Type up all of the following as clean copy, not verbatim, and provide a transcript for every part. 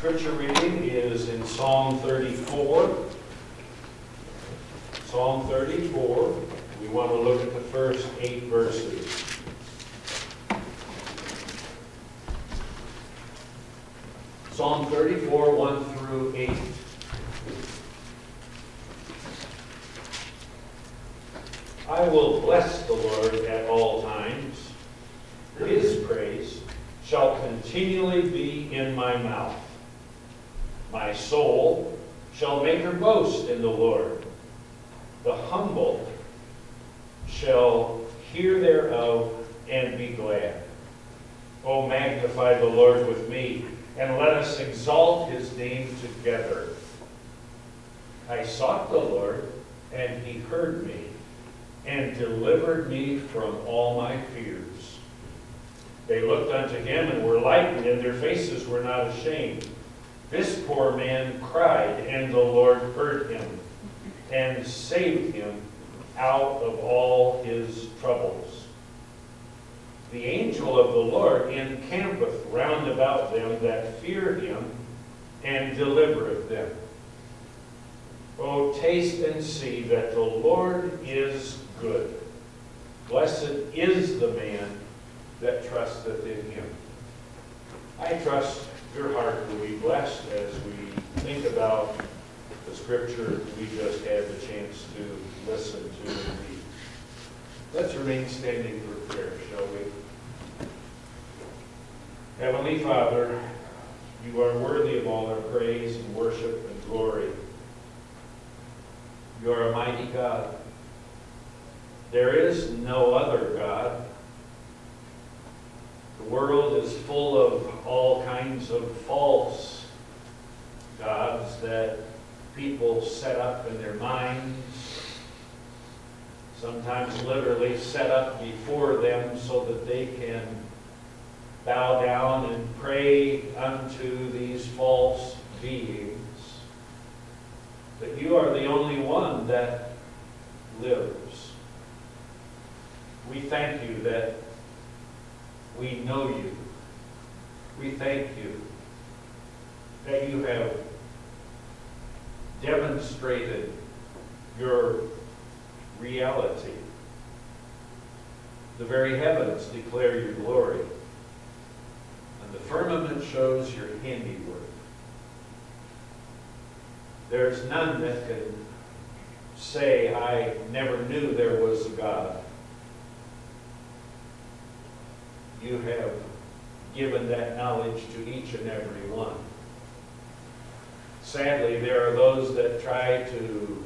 Scripture reading is in Psalm 34. Psalm 34. We want to look at the first 8 verses. Psalm 34, 1 through 8. I will bless the Lord at all times. His praise shall continually be in my mouth. My soul shall make her boast in the Lord. The humble shall hear thereof and be glad. O magnify the Lord with me, and let us exalt his name together. I sought the Lord, and he heard me, and delivered me from all my fears. They looked unto him and were lightened, and their faces were not ashamed. This poor man cried, and the Lord heard him, and saved him out of all his troubles. The angel of the Lord encampeth round about them that fear him, and delivereth them. O taste and see that the Lord is good. Blessed is the man that trusteth in him. I trust your heart will be blessed as we think about the scripture we just had the chance to listen to and read. Let's remain standing for prayer, shall we? Heavenly Father, you are worthy of all our praise and worship and glory. You are a mighty God. There is no other God. The world is full of all kinds of false gods that people set up in their minds, sometimes literally set up before them so that they can bow down and pray unto these false beings. But you are the only one that lives. We thank you that we know you. We thank you that you have demonstrated your reality. The very heavens declare your glory, and the firmament shows your handiwork. There's none that can say, I never knew there was a God. You have given that knowledge to each and every one. Sadly, there are those that try to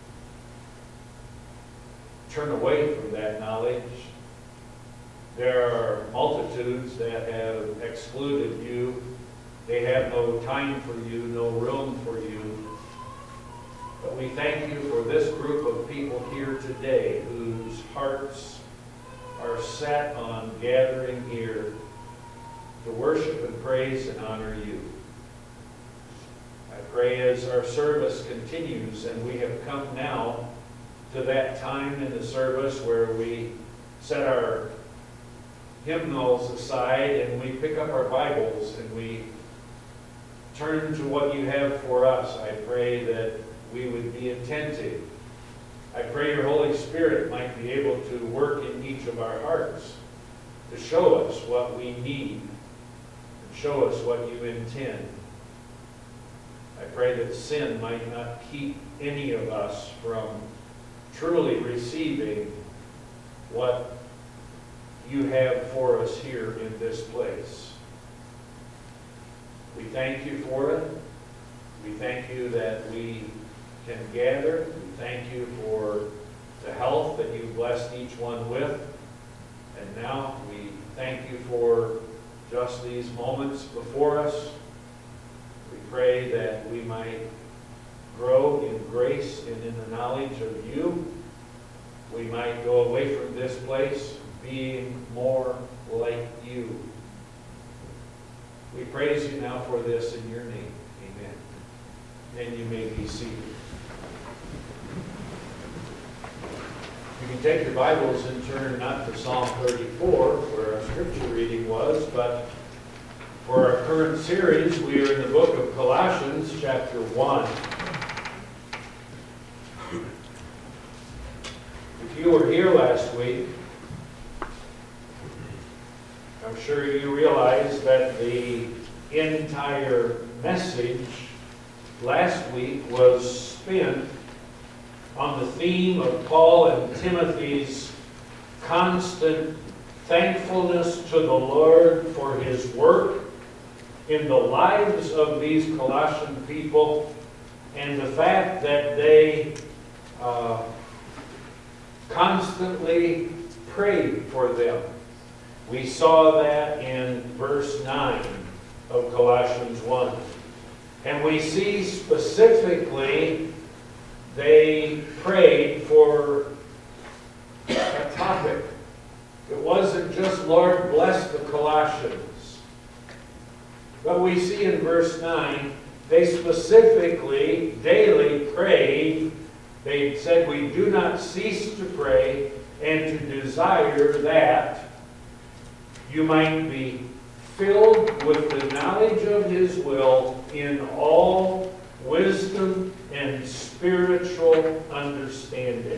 turn away from that knowledge. There are multitudes that have excluded you. They have no time for you, no room for you. But we thank you for this group of people here today whose hearts are set on gathering here to worship and praise and honor you. I pray as our service continues, and we have come now to that time in the service where we set our hymnals aside and we pick up our Bibles and we turn to what you have for us. I pray that we would be attentive. I pray your Holy Spirit might be able to work in each of our hearts to show us what we need and show us what you intend. I pray that sin might not keep any of us from truly receiving what you have for us here in this place. We thank you for it. We thank you that we can gather. We thank you for the health that you've blessed each one with. And now we thank you for just these moments before us. We pray that we might grow in grace and in the knowledge of you. We might go away from this place being more like you. We praise you now for this in your name. Amen. And you may be seated. You can take your Bibles and turn not to Psalm 34, where our scripture reading was, but For our current series, we are in the book of Colossians, chapter 1. If you were here last week, I'm sure you realize that the entire message last week was spent on the theme of Paul and Timothy's constant thankfulness to the Lord for His work in the lives of these Colossian people, and the fact that they constantly prayed for them. We saw that in verse 9 of Colossians 1. And we see specifically they prayed for a topic. It wasn't just, Lord, bless the Colossians. But we see in verse 9, they specifically, daily prayed. They said, we do not cease to pray and to desire that you might be filled with the knowledge of His will in all wisdom and spiritual understanding.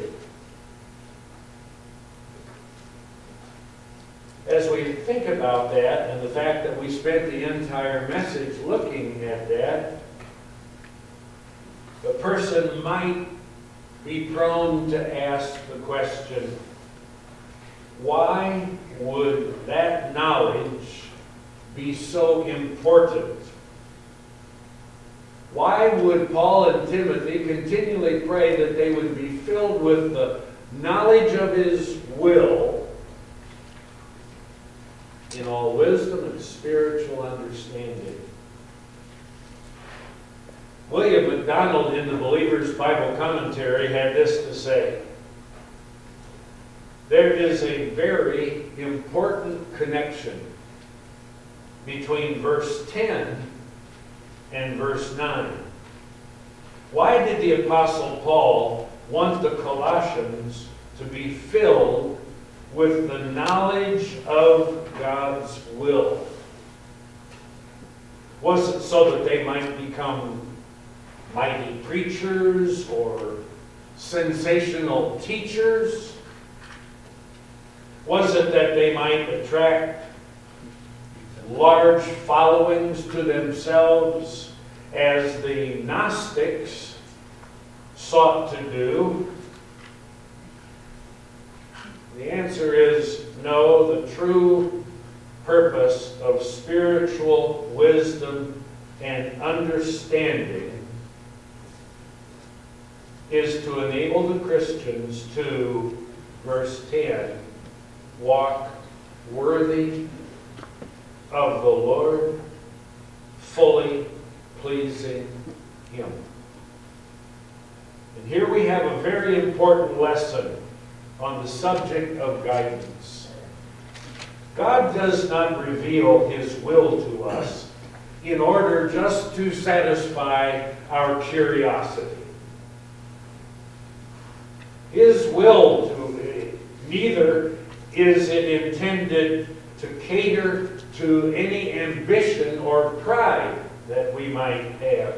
As we think about that, and the fact that we spent the entire message looking at that, the person might be prone to ask the question, why would that knowledge be so important? Why would Paul and Timothy continually pray that they would be filled with the knowledge of His will in all wisdom and spiritual understanding? William MacDonald, in the Believer's Bible Commentary, had this to say: there is a very important connection between verse 10 and verse 9. Why did the Apostle Paul want the Colossians to be filled with the knowledge of God's will? Was it so that they might become mighty preachers or sensational teachers? Was it that they might attract large followings to themselves, as the Gnostics sought to do? The answer is no. The true purpose of spiritual wisdom and understanding is to enable the Christians to, verse 10, walk worthy of the Lord, fully pleasing Him. And here we have a very important lesson on the subject of guidance. God does not reveal His will to us in order just to satisfy our curiosity. His will neither is it intended to cater to any ambition or pride that we might have.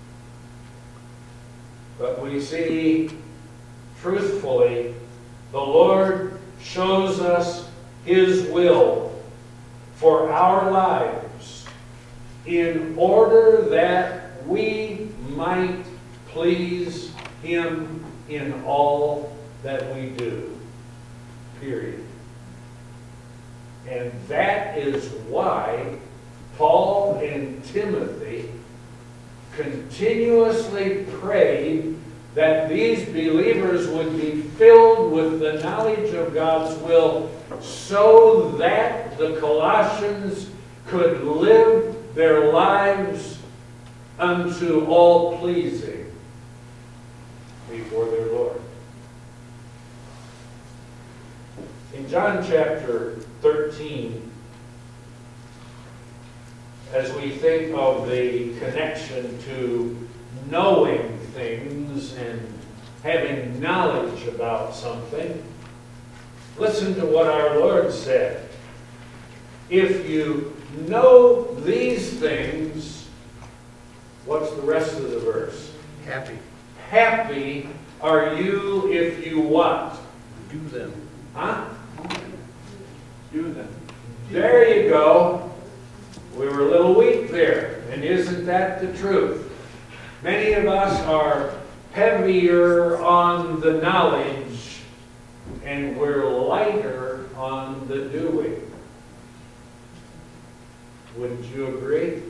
But we see, truthfully, the Lord shows us His will for our lives in order that we might please Him in all that we do. Period. And that is why Paul and Timothy continuously prayed that these believers would be filled with the knowledge of God's will, so that the Colossians could live their lives unto all pleasing before their Lord. In John chapter 13, as we think of the connection to knowing things and having knowledge about something, listen to what our Lord said. If you know these things, what's the rest of the verse? Happy. Happy are you if you what? Do them. Huh? Do them. There you go. We were a little weak there. And isn't that the truth? Many of us are heavier on the knowledge and we're lighter on the doing. Wouldn't you agree?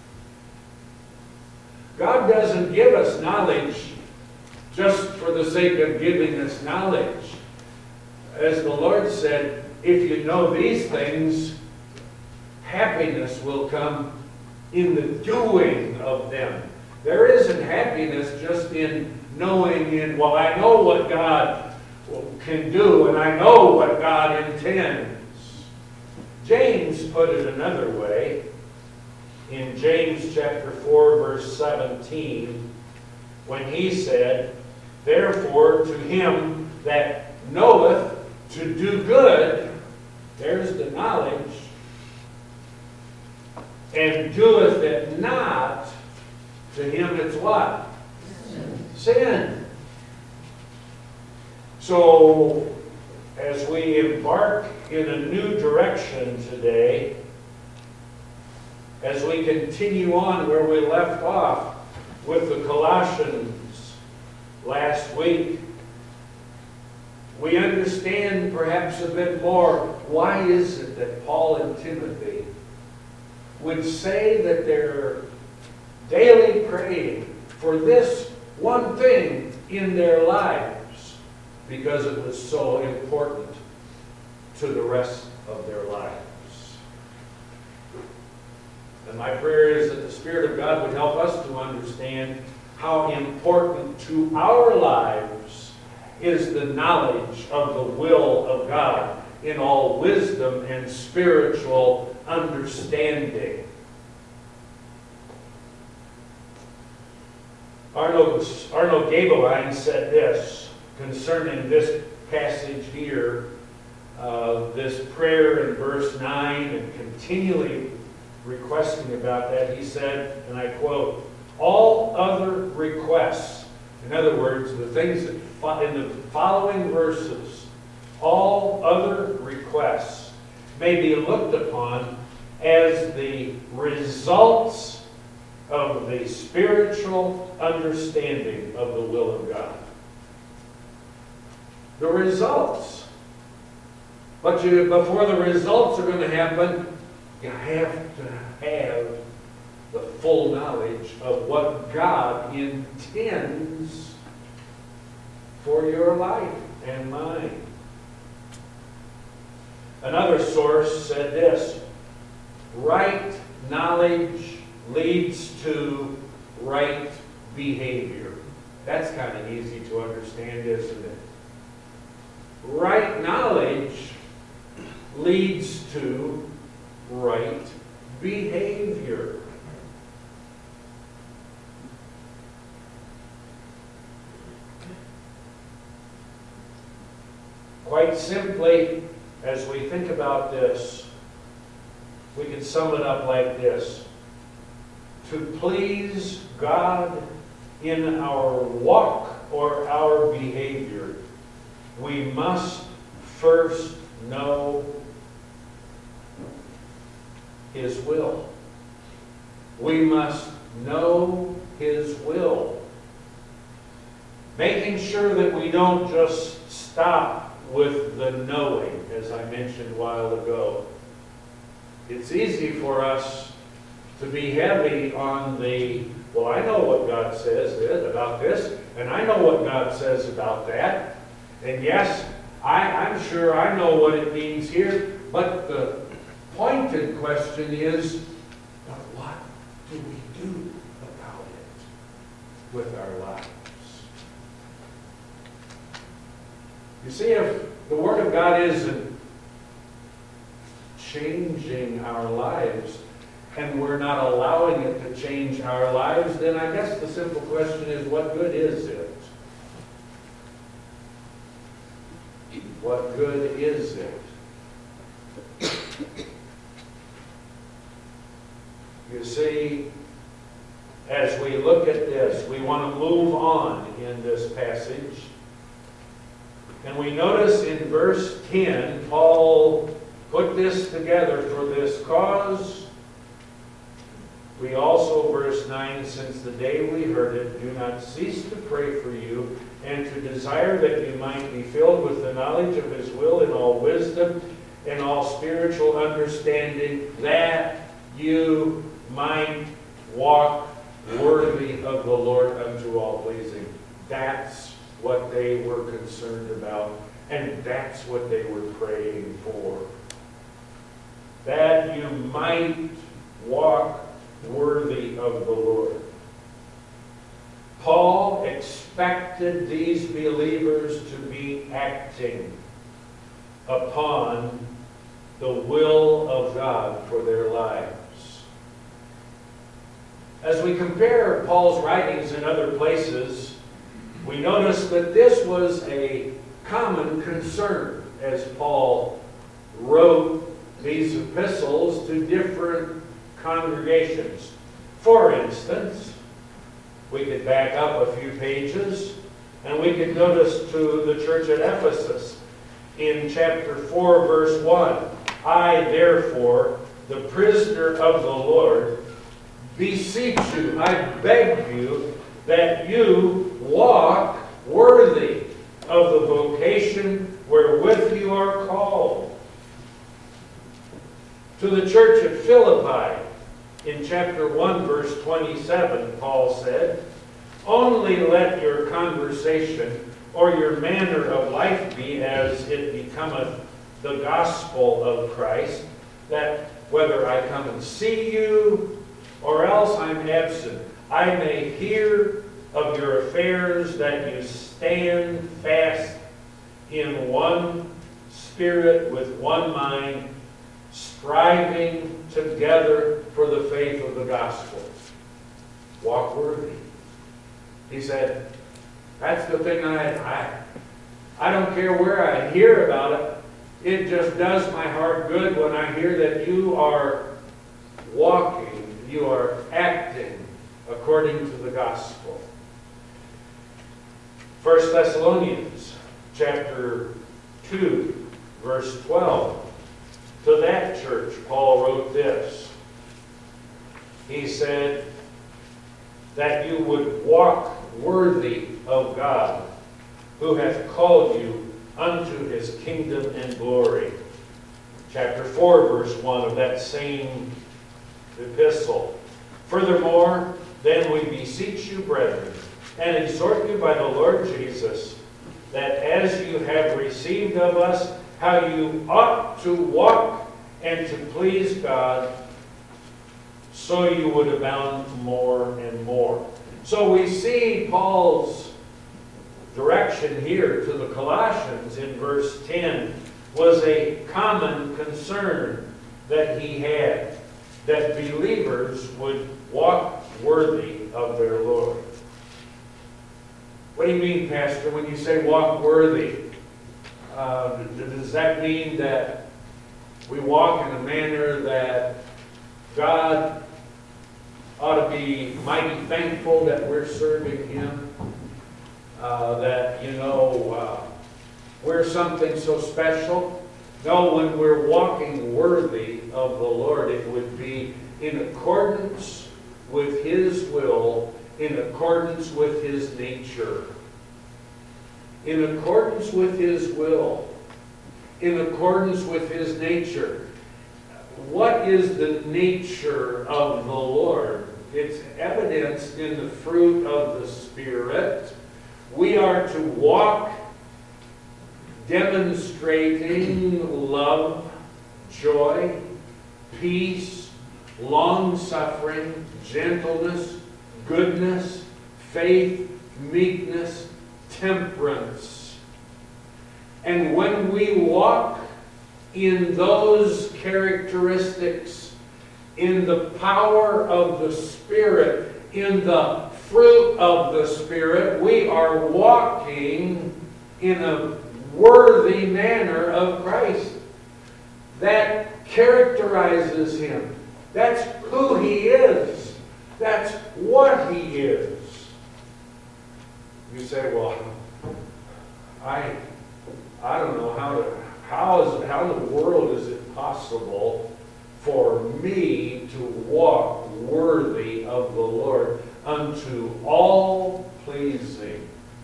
God doesn't give us knowledge just for the sake of giving us knowledge. As the Lord said, if you know these things, happiness will come in the doing of them. There isn't happiness just in knowing well, I know what God can do and I know what God intends. James put it another way. In James chapter 4, verse 17, when he said, therefore to him that knoweth to do good, there's the knowledge, and doeth it not, to him it's what? Sin. So, as we embark in a new direction today, as we continue on where we left off with the Colossians last week, we understand perhaps a bit more why is it that Paul and Timothy would say that they're daily praying for this one thing in their lives, because it was so important to the rest of their lives. And my prayer is that the Spirit of God would help us to understand how important to our lives is the knowledge of the will of God in all wisdom and spiritual understanding. Arnold Gabeline said this concerning this passage here, this prayer in verse 9, and continually requesting about that. He said, and I quote, all other requests, in other words, the things that in the following verses, all other requests may be looked upon as the results of the spiritual understanding of the will of God. The results. But before the results are going to happen, you have to have the full knowledge of what God intends for your life and mine. Another source said this, right knowledge leads to right behavior. That's kind of easy to understand, isn't it? Right knowledge leads to right behavior. Quite simply, as we think about this, we can sum it up like this. To please God in our walk or our behavior, we must first know His will. We must know His will. Making sure that we don't just stop with the knowing, as I mentioned a while ago. It's easy for us to be heavy on the, well, I know what God says about this, and I know what God says about that. And yes, I'm sure I know what it means here, but the pointed question is, but what do we do about it with our lives? You see, if the Word of God isn't changing our lives, and we're not allowing it to change our lives, then I guess the simple question is, what good is it? What good is it? see, as we look at this, we want to move on in this passage. And we notice in verse 10, Paul put this together for this cause. We also, verse 9, since the day we heard it, do not cease to pray for you and to desire that you might be filled with the knowledge of His will in all wisdom and all spiritual understanding, that you might walk worthy of the Lord unto all pleasing. That's what they were concerned about, and that's what they were praying for. That you might walk worthy of the Lord. Paul expected these believers to be acting upon the will of God for their lives. As we compare Paul's writings in other places, we notice that this was a common concern as Paul wrote these epistles to different congregations. For instance, we could back up a few pages and we could notice to the church at Ephesus in chapter 4, verse 1. I, therefore, the prisoner of the Lord, beseech you, I beg you, that you walk worthy of the vocation wherewith you are called. To the church at Philippi, in chapter 1, verse 27, Paul said, only let your conversation or your manner of life be as it becometh the gospel of Christ, that whether I come and see you or else I'm absent, I may hear of your affairs, that you stand fast in one spirit with one mind, striving together for the faith of the gospel. Walk worthy. He said, that's the thing I don't care where I hear about it. It just does my heart good when I hear that you are walking, you are acting according to the gospel. 1 Thessalonians chapter 2, verse 12. To that church, Paul wrote this. He said that you would walk worthy of God, who hath called you unto His kingdom and glory. Chapter 4, verse 1 of that same epistle. Furthermore, then we beseech you, brethren, and exhort you by the Lord Jesus, that as you have received of us how you ought to walk and to please God, so you would abound more and more. So we see Paul's direction here to the Colossians in verse 10 was a common concern that he had, that believers would walk worthy of their Lord. What do you mean, Pastor, when you say walk worthy? Does that mean that we walk in a manner that God ought to be mighty thankful that we're serving Him? That, we're something so special? No, when we're walking worthy of the Lord, it would be in accordance with His will, in accordance with His nature. In accordance with His will, in accordance with His nature. What is the nature of the Lord? It's evidenced in the fruit of the Spirit. We are to walk demonstrating love, joy, peace, long-suffering, gentleness, goodness, faith, meekness, temperance. And when we walk in those characteristics, in the power of the Spirit, in the fruit of the Spirit, we are walking in a worthy manner of Christ. That characterizes Him. That's who He is. That's what He is. You say, well, I don't know how in the world is it possible for me to walk worthy of the Lord unto all pleasing.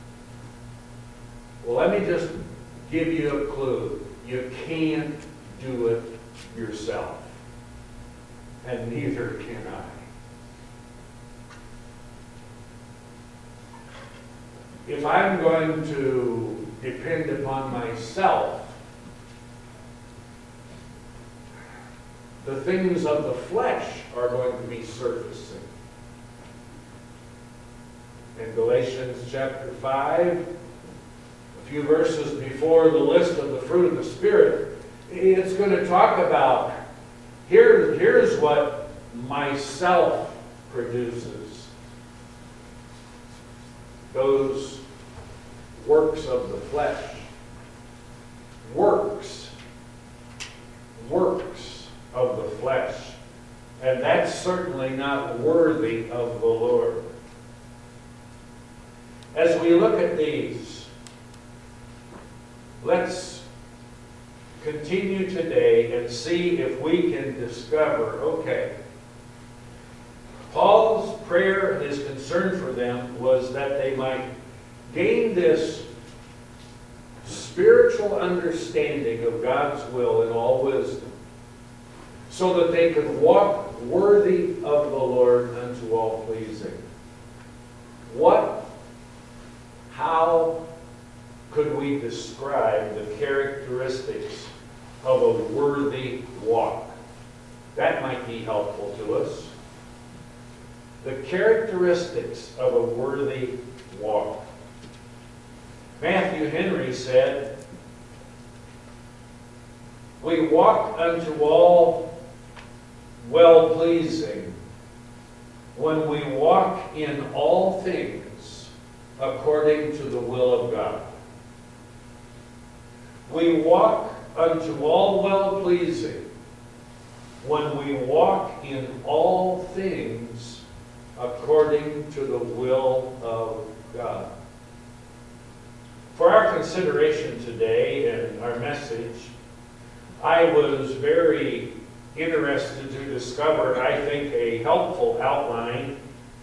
Well, let me just give you a clue. You can't do it yourself. And neither can I. If I'm going to depend upon myself, the things of the flesh are going to be surfacing. In Galatians chapter 5, a few verses before the list of the fruit of the Spirit, it's going to talk about, here's what myself produces. Those works of the flesh. Works of the flesh. And that's certainly not worthy of the Lord. As we look at these, let's continue today and see if we can discover, okay, Paul's prayer and his concern for them was that they might gain this spiritual understanding of God's will in all wisdom, so that they could walk worthy of the Lord unto all pleasing. How could we describe the characteristics of a worthy walk? That might be helpful to us. The characteristics of a worthy walk. Matthew Henry said, "We walk unto all well-pleasing when we walk in all things according to the will of God." We walk unto all well-pleasing when we walk in all things according to the will of God. For our consideration today and our message, I was very interested to discover, I think, a helpful outline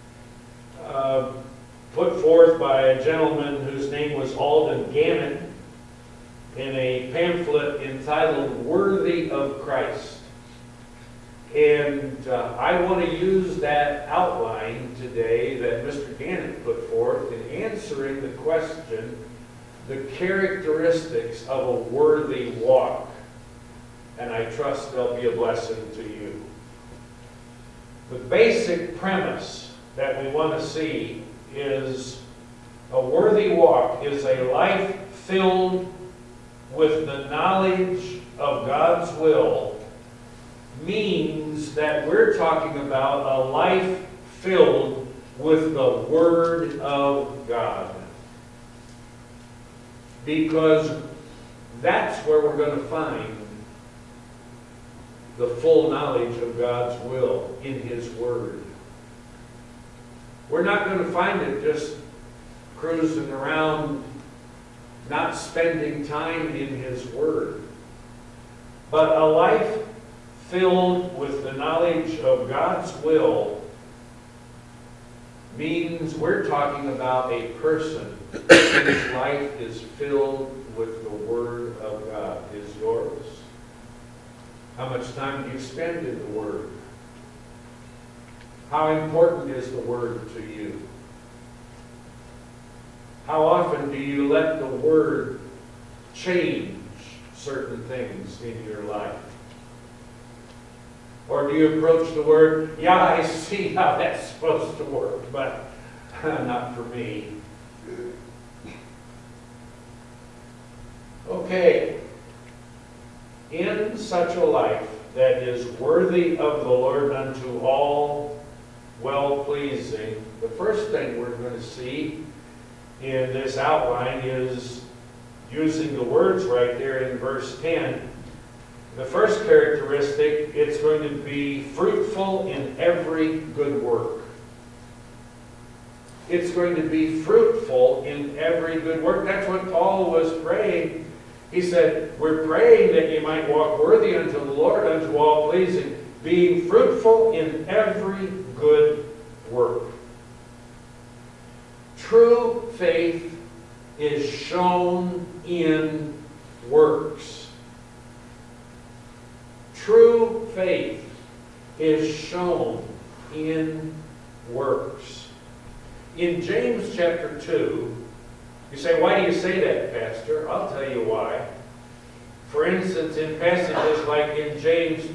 put forth by a gentleman whose name was Alden Gannett in a pamphlet entitled Worthy of Christ. And I want to use that outline today that Mr. Gannett put forth in answering the question, the characteristics of a worthy walk. And I trust they'll be a blessing to you. The basic premise that we want to see is a worthy walk is a life filled with the knowledge of God's will, means that we're talking about a life filled with the Word of God. Because that's where we're going to find the full knowledge of God's will in His Word. We're not going to find it just cruising around, not spending time in His Word. But a life filled with the knowledge of God's will means we're talking about a person whose life is filled with the Word of God. Is yours? How much time do you spend in the Word? How important is the Word to you? How often do you let the Word change certain things in your life? Or do you approach the Word, yeah, I see how that's supposed to work, but not for me. Okay. In such a life that is worthy of the Lord unto all well-pleasing, the first thing we're going to see in this outline is using the words right there in verse 10. The first characteristic, it's going to be fruitful in every good work. It's going to be fruitful in every good work. That's what Paul was praying. He said, we're praying that you might walk worthy unto the Lord, unto all pleasing, being fruitful in every good work. True faith is shown in works. True faith is shown in works. In James chapter 2, you say, why do you say that, Pastor? I'll tell you why. For instance, in passages like in James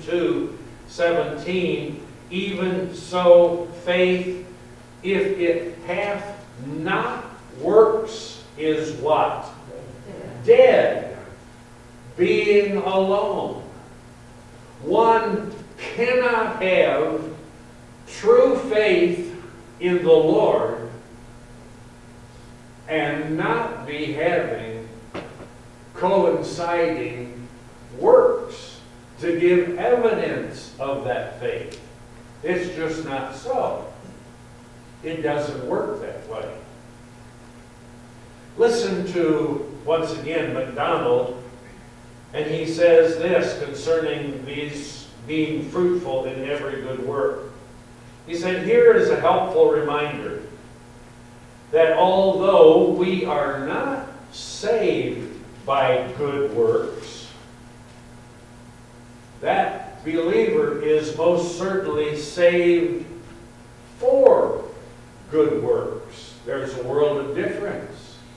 2:17, even so faith, if it hath not works, is what? Dead, being alone. One cannot have true faith in the Lord and not be having coinciding works to give evidence of that faith. It's just not so. It doesn't work that way. Listen to, once again, MacDonald, and he says this concerning these being fruitful in every good work. He said, here is a helpful reminder that although we are not saved by good works, that believer is most certainly saved for good works. There's a world of difference.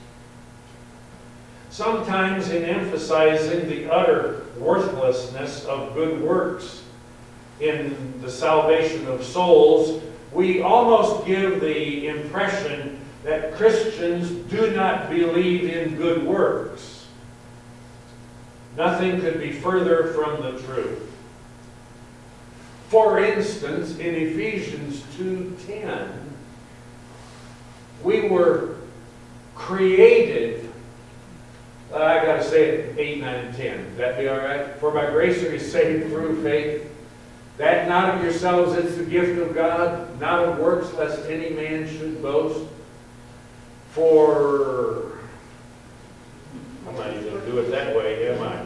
Sometimes in emphasizing the utter worthlessness of good works in the salvation of souls, we almost give the impression that Christians do not believe in good works. Nothing could be further from the truth. For instance, in Ephesians 2:10, we were created, I got to say it, 8, 9, and 10. Would that be all right? For by grace are you saved through faith, that not of yourselves, it's the gift of God, not of works, lest any man should boast. For, I'm not even going to do it that way, am I?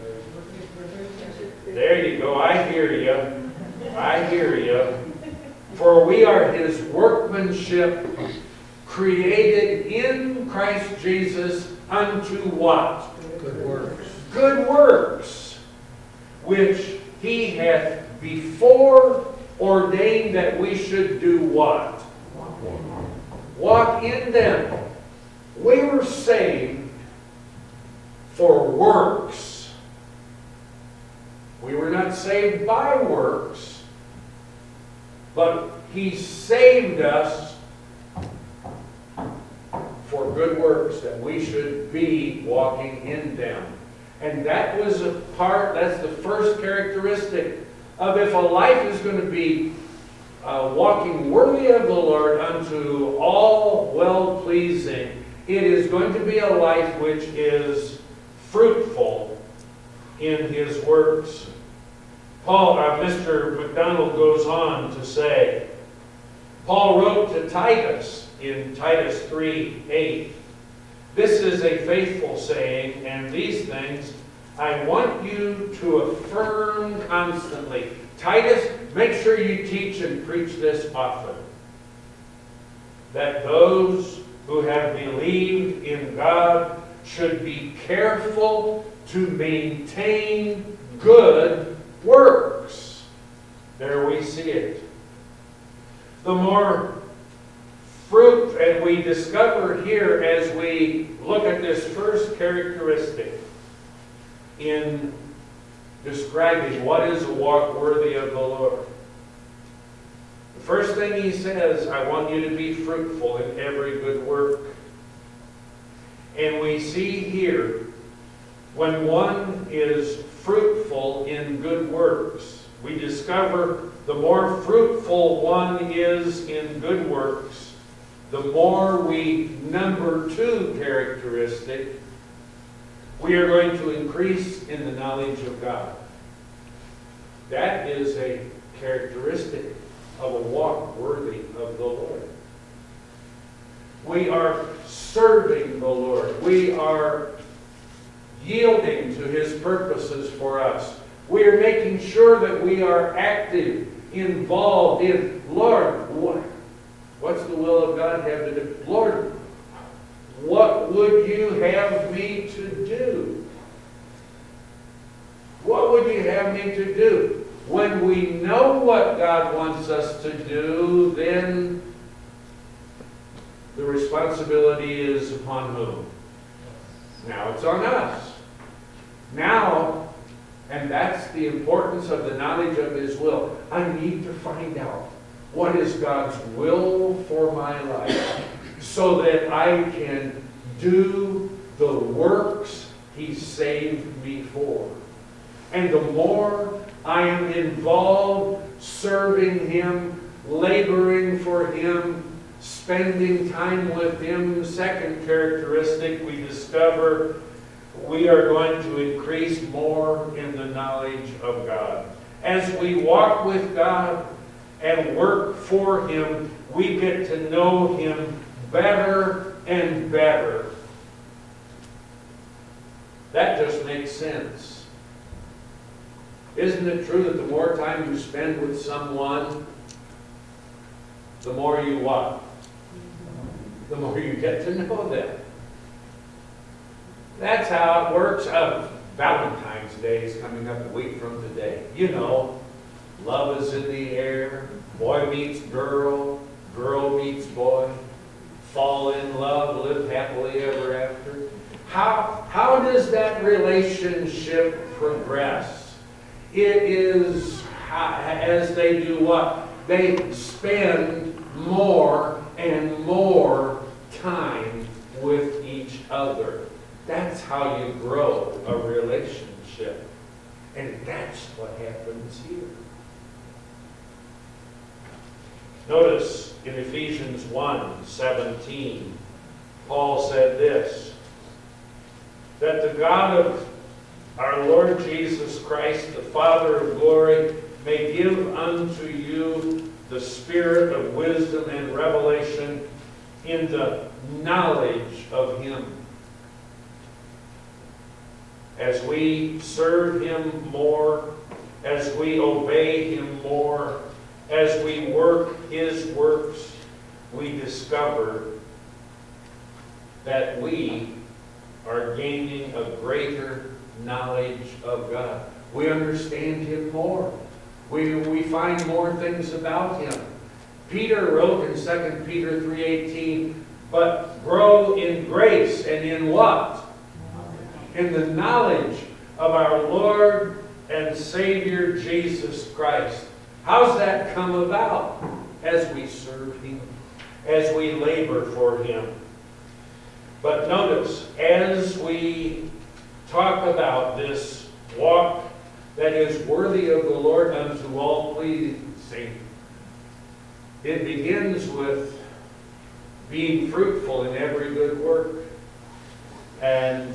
There you go. I hear you. I hear you. For we are His workmanship, created in Christ Jesus unto what? Good works. Good works, which He hath before ordained that we should do what? Walk in them. We were saved for works. We were not saved by works, but He saved us for good works, that we should be walking in them. And that was a part, that's the first characteristic of if a life is going to be walking worthy of the Lord unto all well-pleasing, it is going to be a life which is fruitful in His works. Mr. MacDonald goes on to say, Paul wrote to Titus in Titus 3:8, this is a faithful saying, and these things I want you to affirm constantly. Titus, make sure you teach and preach this often. That those who have believed in God should be careful to maintain good works. There we see it. The more fruit, and we discover here as we look at this first characteristic in describing what is a walk worthy of the Lord. The first thing he says, I want you to be fruitful in every good work. And we see here, when one is fruitful in good works, we discover the more fruitful one is in good works, the more we, number two characteristic, we are going to increase in the knowledge of God. That is a characteristic of a walk worthy of the Lord. We are serving the Lord. We are yielding to His purposes for us. We are making sure that we are active, involved in, Lord, what's the will of God have to do? Lord, what would you have me to do? What would you have me to do? When we know what God wants us to do, then the responsibility is upon whom? Now it's on us. Now, and that's the importance of the knowledge of His will. I need to find out what is God's will for my life so that I can do the works He saved me for. And the more I am involved serving Him, laboring for Him, spending time with Him, second characteristic we discover, we are going to increase more in the knowledge of God. As we walk with God and work for Him, we get to know Him better and better. That just makes sense. Isn't it true that the more time you spend with someone, the more you what? The more you get to know them. That's how it works. Valentine's Day is coming up a week from today. You know, love is in the air. Boy meets girl. Girl meets boy. Fall in love. Live happily ever after. How does that relationship progress? It is as they do what? They spend more and more time with each other. That's how you grow a relationship. And that's what happens here. Notice in Ephesians 1:17, Paul said this, that the God of our Lord Jesus Christ, the Father of glory, may give unto you the spirit of wisdom and revelation in the knowledge of Him. As we serve Him more, as we obey Him more, as we work His works, we discover that we are gaining a greater knowledge of God. We understand Him more. We find more things about Him. Peter wrote in 2 Peter 3:18, but grow in grace and in what? In the knowledge of our Lord and Savior Jesus Christ. How's that come about? As we serve Him, as we labor for Him. But notice, as we talk about this walk that is worthy of the Lord unto all pleasing, it begins with being fruitful in every good work. And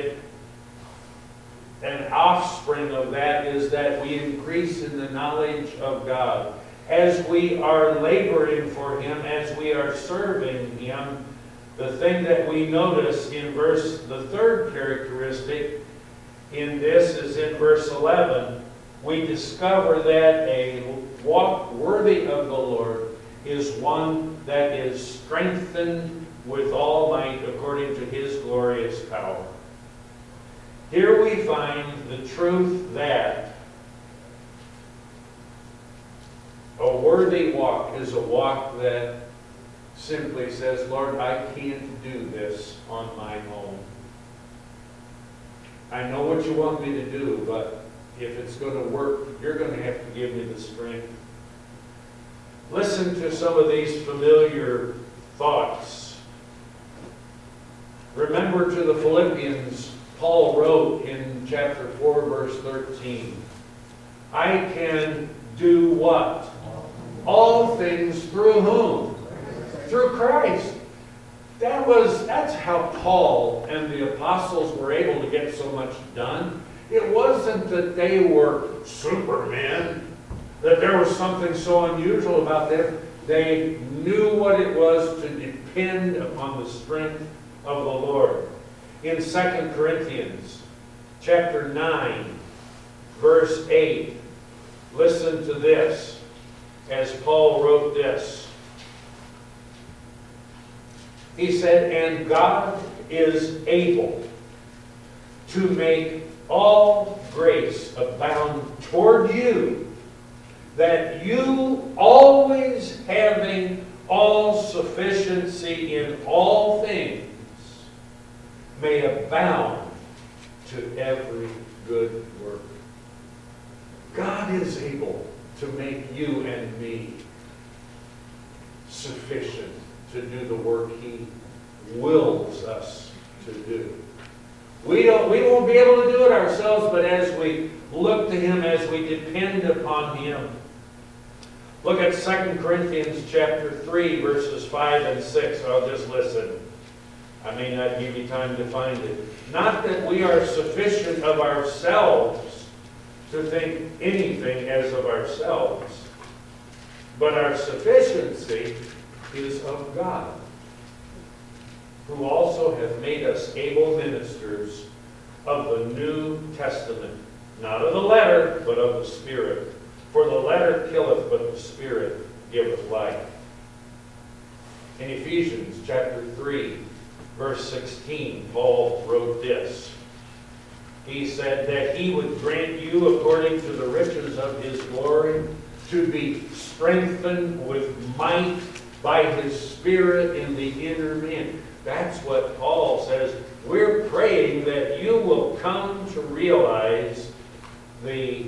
an offspring of that is that we increase in the knowledge of God. As we are laboring for Him, as we are serving Him, the thing that we notice in the third characteristic in this is in verse 11. We discover that a walk worthy of the Lord is one that is strengthened with all might according to His glorious power. Here we find the truth that a worthy walk is a walk that simply says, Lord, I can't do this on my own. I know what you want me to do, but if it's going to work, you're going to have to give me the strength. Listen to some of these familiar thoughts. Remember to the Philippians, Paul wrote in chapter 4, verse 13, I can do what? All things through whom? Through Christ. That's how Paul and the apostles were able to get so much done. It wasn't that they were supermen, that there was something so unusual about them. They knew what it was to depend upon the strength of the Lord. In 2 Corinthians chapter 9, verse 8, listen to this as Paul wrote this. He said, "And God is able to make all grace abound toward you, that you, always having all sufficiency in all things, may abound to every good work." God is able to make you and me sufficient to do the work He wills us to do. We won't be able to do it ourselves, but as we look to Him, as we depend upon Him. Look at 2 Corinthians chapter 3, verses 5 and 6. I'll just listen. I may not give you time to find it. "Not that we are sufficient of ourselves to think anything as of ourselves, but our sufficiency is of God, who also hath made us able ministers of the New Testament, not of the letter, but of the Spirit. For the letter killeth, but the Spirit giveth life." In Ephesians chapter 3, verse 16, Paul wrote this. He said that He would grant you, according to the riches of His glory, to be strengthened with might by His Spirit in the inner man. That's what Paul says. We're praying that you will come to realize the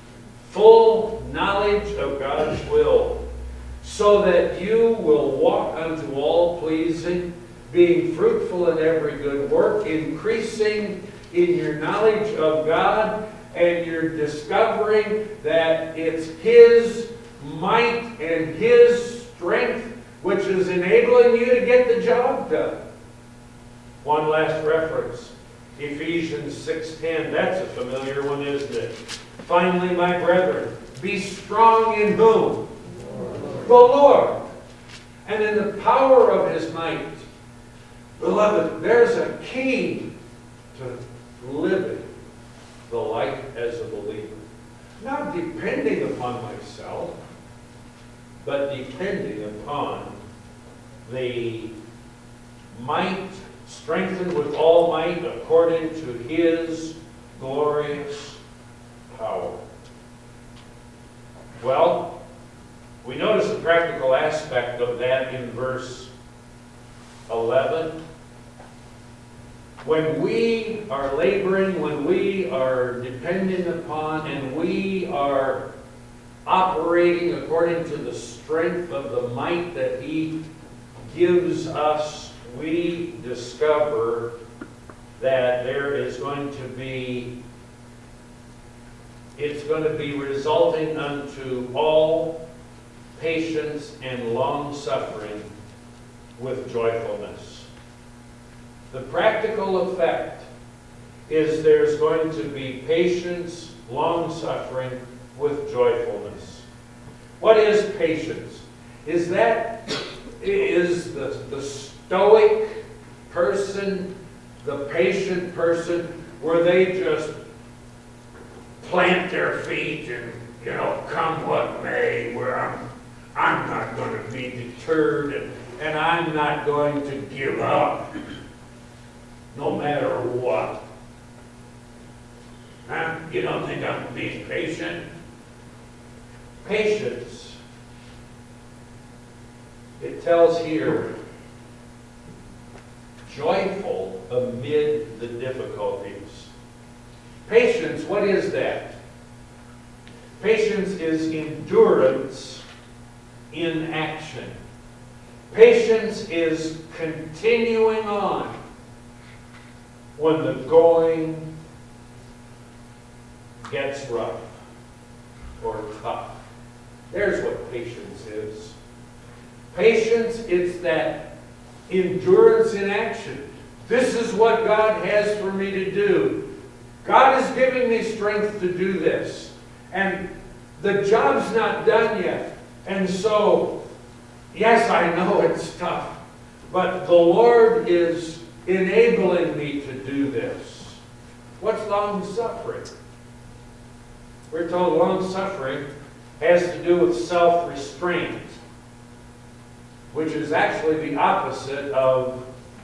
full knowledge of God's will, so that you will walk unto all pleasing, being fruitful in every good work, increasing in your knowledge of God, and you're discovering that it's His might and His strength which is enabling you to get the job done. One last reference, Ephesians 6:10. That's a familiar one, isn't it? "Finally, my brethren, be strong in whom? The Lord. And in the power of His might." Beloved, there's a key to living the life as a believer. Not depending upon myself, but depending upon the might, strengthened with all might according to His glorious power. Well, we notice the practical aspect of that in verse 11. When we are laboring, when we are depending upon, and we are operating according to the strength of the might that He gives us, we discover that there is going to be, it's going to be resulting unto all patience and long-suffering with joyfulness. The practical effect is there's going to be patience, long-suffering with joyfulness. What is patience? Is the stoic person, the patient person, where they just plant their feet and, come what may, where I'm not going to be deterred and I'm not going to give up no matter what. Huh? You don't think I'm being patient? Patience. It tells here, joyful amid the difficulties. Patience, what is that? Patience is endurance in action. Patience is continuing on when the going gets rough or tough. There's what patience is. Patience is that endurance in action. This is what God has for me to do. God is giving me strength to do this. And the job's not done yet. And so, yes, I know it's tough. But the Lord is enabling me to do this. What's long-suffering? We're told long-suffering has to do with self-restraint, which is actually the opposite of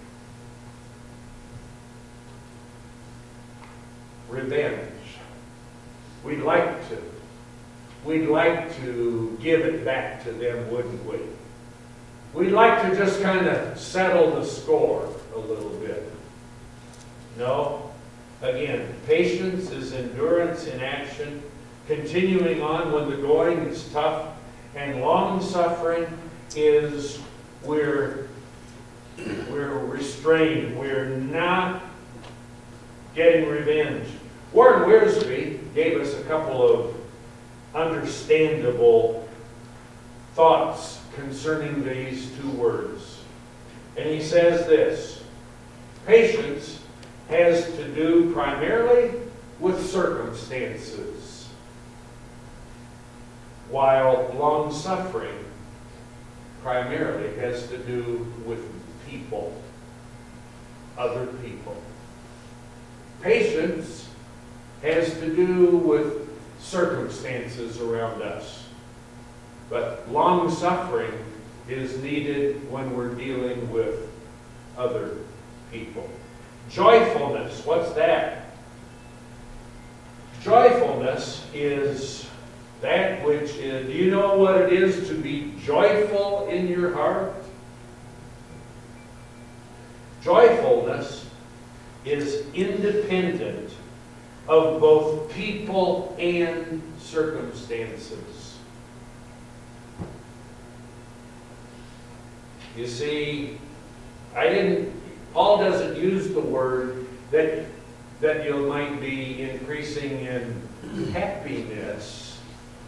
revenge. We'd like to. We'd like to give it back to them, wouldn't we? We'd like to just kind of settle the score a little bit. No. Again, patience is endurance in action, continuing on when the going is tough, and long-suffering is we're restrained. We're not getting revenge. Warren Wiersbe gave us a couple of understandable thoughts concerning these two words. And he says this: patience has to do primarily with circumstances, while long-suffering primarily has to do with people, other people. Patience has to do with circumstances around us, but long-suffering is needed when we're dealing with other people. Joyfulness, what's that? Joyfulness is that which is, do you know what it is to be joyful in your heart? Joyfulness is independent of both people and circumstances. You see, Paul doesn't use the word that you might be increasing in happiness.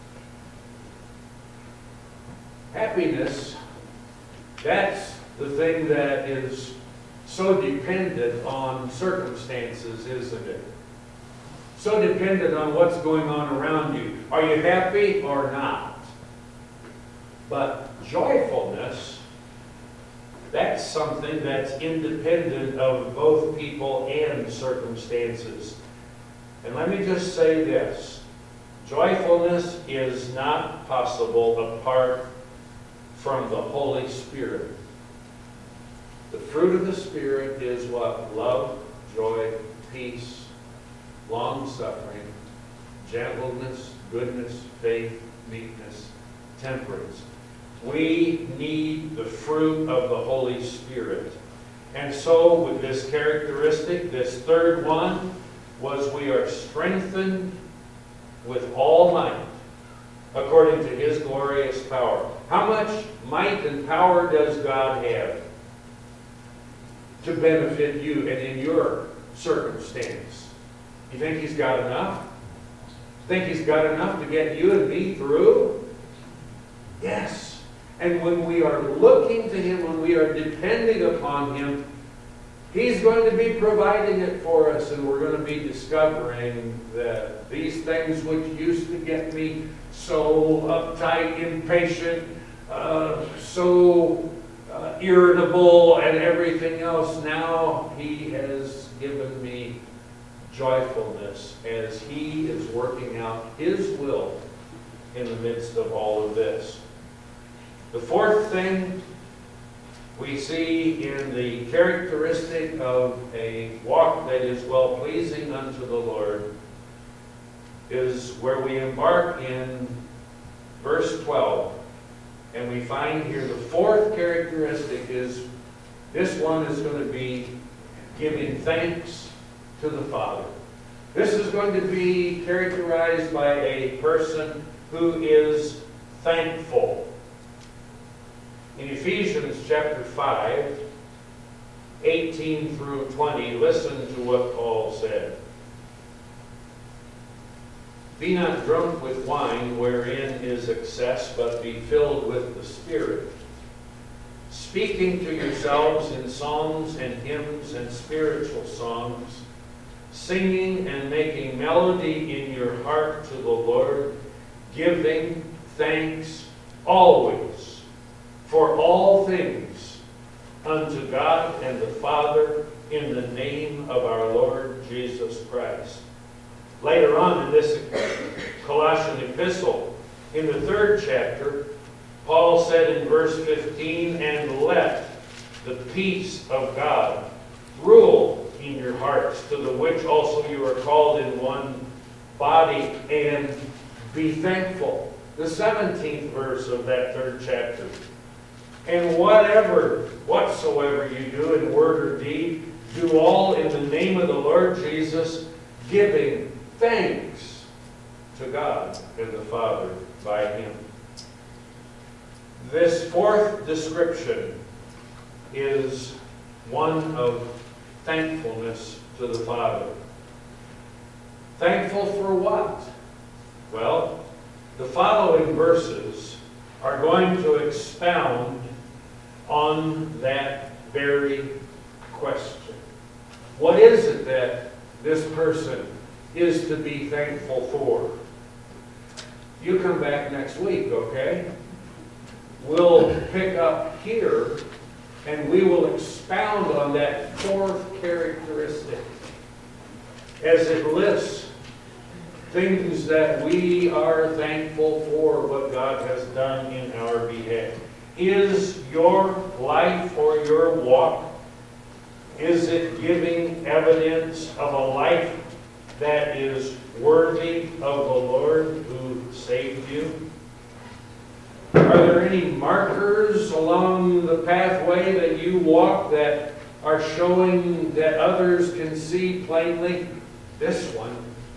Happiness, that's the thing that is so dependent on circumstances, isn't it? So dependent on what's going on around you. Are you happy or not? But joyfulness, that's something that's independent of both people and circumstances. And let me just say this: joyfulness is not possible apart from the Holy Spirit. The fruit of the Spirit is what? Love, joy, peace, long-suffering, gentleness, goodness, faith, meekness, temperance. We need the fruit of the Holy Spirit. And so with this characteristic, this third one was we are strengthened with all might according to His glorious power. How much might and power does God have to benefit you and in your circumstance? You think He's got enough? Think He's got enough to get you and me through? Yes. And when we are looking to Him, when we are depending upon Him, He's going to be providing it for us, and we're going to be discovering that these things which used to get me so uptight, impatient, so irritable, and everything else, now He has given me joyfulness as He is working out His will in the midst of all of this. The fourth thing we see in the characteristic of a walk that is well-pleasing unto the Lord is where we embark in verse 12. And we find here the fourth characteristic is, this one is going to be giving thanks to the Father. This is going to be characterized by a person who is thankful. In Ephesians chapter 5, 18 through 20, listen to what Paul said. Be not drunk with wine, wherein is excess, but be filled with the Spirit, speaking to yourselves in psalms and hymns and spiritual songs, singing and making melody in your heart to the Lord, giving thanks always for all things unto God and the Father in the name of our Lord Jesus Christ. Later on in this Colossian epistle, in the 3rd chapter, Paul said in verse 15, "And let the peace of God rule in your hearts, to the which also you are called in one body, and be thankful." The 17th verse of that 3rd chapter. "And whatsoever you do in word or deed, do all in the name of the Lord Jesus, giving thanks to God and the Father by Him." This 4th description is one of thankfulness to the Father. Thankful for what? Well, the following verses are going to expound on that very question. What is it that this person is to be thankful for? You come back next week, okay? We'll pick up here and we will expound on that 4th characteristic as it lists things that we are thankful for what God has done in our behalf. Is your life or your walk, is it giving evidence of a life that is worthy of the Lord who saved you? Are there any markers along the pathway that you walk that are showing that others can see plainly? This one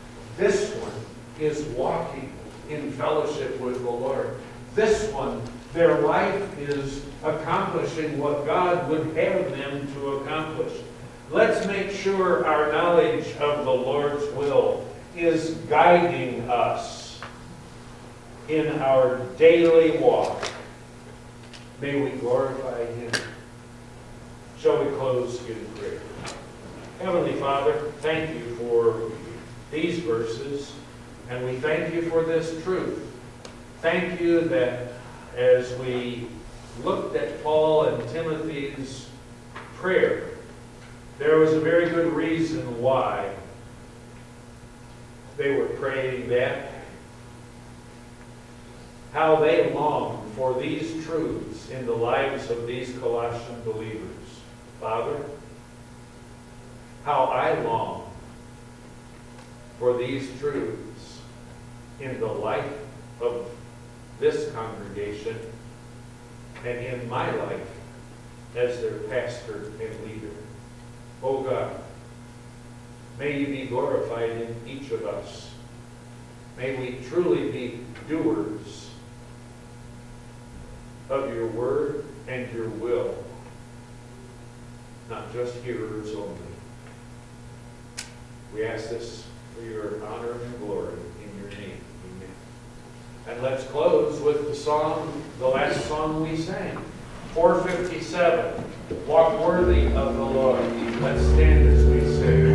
is walking in fellowship with the Lord. This one, their life is accomplishing what God would have them to accomplish. Let's make sure our knowledge of the Lord's will is guiding us in our daily walk. May we glorify Him. Shall we close in prayer? Heavenly Father, thank you for these verses, and we thank you for this truth. Thank you that as we looked at Paul and Timothy's prayer, there was a very good reason why they were praying that. How they longed for these truths in the lives of these Colossian believers. Father, how I long for these truths in the life of this congregation and in my life as their pastor and leader. Oh God, may you be glorified in each of us. May we truly be doers of your word and your will, not just hearers only. We ask this for your honor and glory in your name. Amen. And let's close with the song, the last song we sang, 457, Walk Worthy of the Lord. Let's stand as we sing.